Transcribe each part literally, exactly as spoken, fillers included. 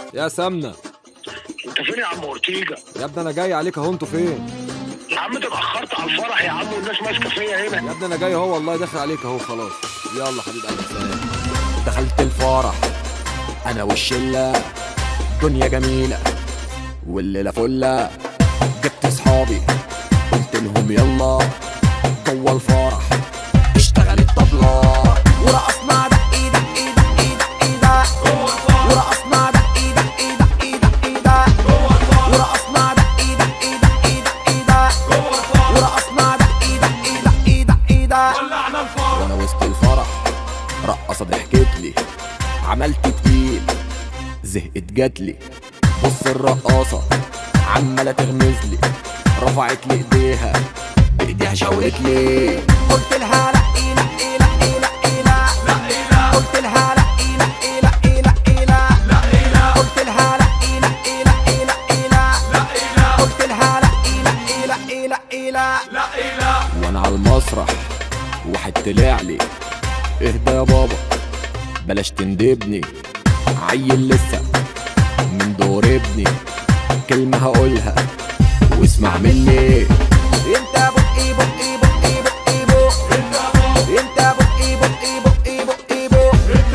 يا سمنة. انت فين يا عم اورتيجا؟ يا ابني انا جاي عليك اهو، انتوا فين؟ يا عم انت اتاخرت على الفرح يا عم والناس ماسكه فيا هنا. يا ابني انا جاي اهو والله، داخل عليك اهو خلاص. يلا حبيب قلبي سلام. دخلت الفرح انا والشله، دنيا جميله والليله فله. جبت اصحابي قلت لهم يلا جوه الفرح. اشتغلت طبلة ورقصنا دقي دقي دقي دقي ده ورقصنا دقي دقي دقي دقي ده ورقصنا دقي دقي دقي دقي ده ورقصنا دقي دقي دقي دقي ده. وانا وسط الفرح رقصة ضحكت لي، عملت تقيل زهقت جاتلي. بص الرقاصة عمالة تغمز لي، رفعت لي ايديها بايديها شاورت لي. قلت لها لا لا لا لا لا، قلت لها لا لا لا لا لا، قلت لها لا لا لا لا، قلت لها لا لا لا لا. وانا على المسرح واحد طلع لي، اهدى يا بابا بلاش تندبني، عيل لسه من دور ابني. كلمة هقولها واسمع مني. انت بقي بقي بقي بقي بق، انت بقي بقي بقي بقي بق،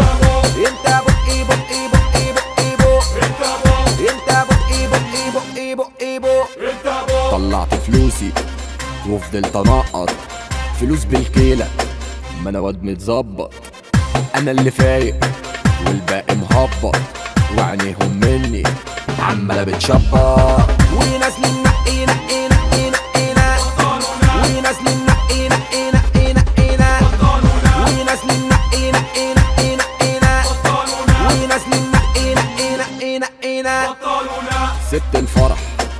انت بقي بقي بقي بقي بق، انت بقي بقي بقي بقي بق. طلعت فلوسي وفضلت انقط فلوس بالكيلة، ما انا واد متظبط. انا اللي فايق والباقي مهبط، وعينيهم مني عمالة بتشبط. ونازلين نقي نقي نقي نقينا، ونازلين نقي نقي نقي نقينا، ونازلين نقي نقي نقي نقينا، ونازلين نقي نقي نقي نقينا. سبت الفرح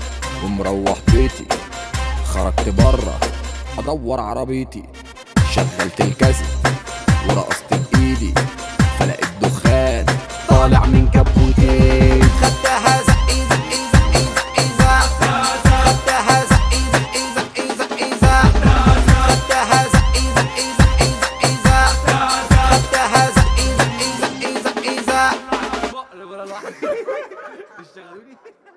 ومروح بيتي، خرجت برا ادور عربيتي، شغلت الكاسيت ورقصت بايدي، فلقيت دخان طالع من كبوتي. خدتها زقي زقي زقي زقي زق، خدتها زقي زقي زقي زقي زق، خدتها زقي زقي زقي زقي زق، خدتها زقي زقي زقي زقي زق.